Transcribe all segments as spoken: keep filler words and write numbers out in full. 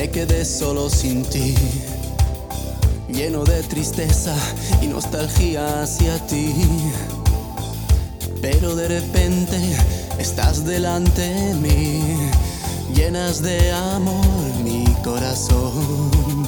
me quedé solo sin ti, lleno de tristeza y nostalgia hacia ti. Pero de repente estás delante de mí, llenas de amor mi corazón.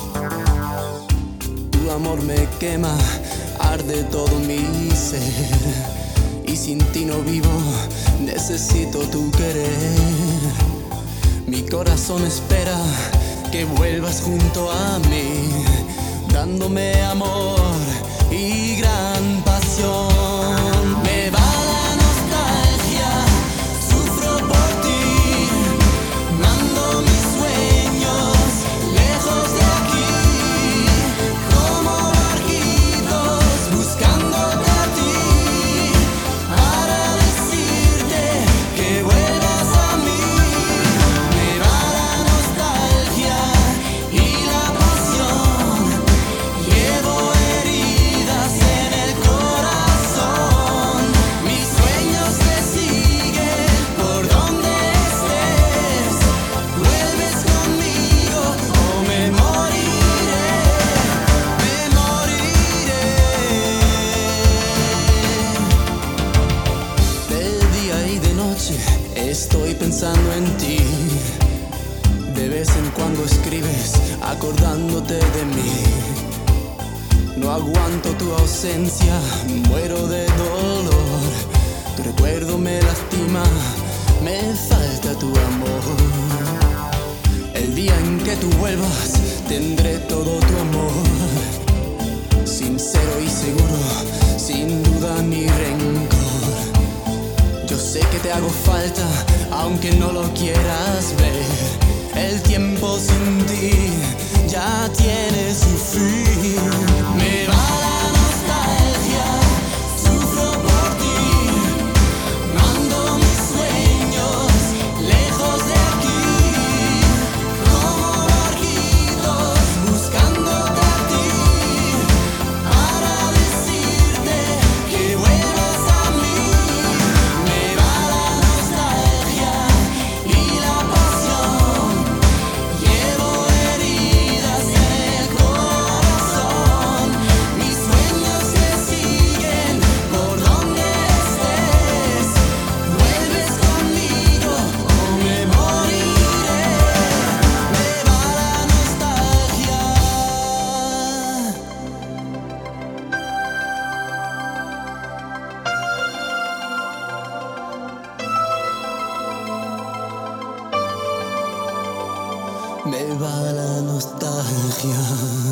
Tu amor me quema, arde todo mi ser, y sin ti no vivo, necesito tu querer. Mi corazón espera que vuelvas junto a mí, dándome amor y gran pasión. Me va la nostalgia, sufro por ti, mando mis sueños lejos de aquí, como barquitos buscándote a ti, para decirte que vuelvas a mí. Me va la nostalgia y la pasión, llevo heridas en el corazón, mis sueños te siguen por donde estés, vuelves conmigo o me moriré, me moriré. De día y de noche estoy pensando en ti, de vez en cuando escribes acordándote de mí. No aguanto tu ausencia, muero de dolor. Tu recuerdo me lastima, me falta tu amor. El día en que tú vuelvas, tendré todo tu amor, sincero y seguro, sin duda ni rencor. Yo sé que te hago falta, aunque no lo quieras ver. El tiempo sin ti ya tiene su fin. Me va la nostalgia, sufro por ti, mando mis sueños lejos de aquí, como barquitos buscándote a ti, para decirte que vuelvas a mí. Me va la nostalgia y la pasión, llevo heridas en el corazón, mis sueños te siguen por donde estés, vuelves conmigo o me moriré. Me va la nostalgia. Me va la nostalgia.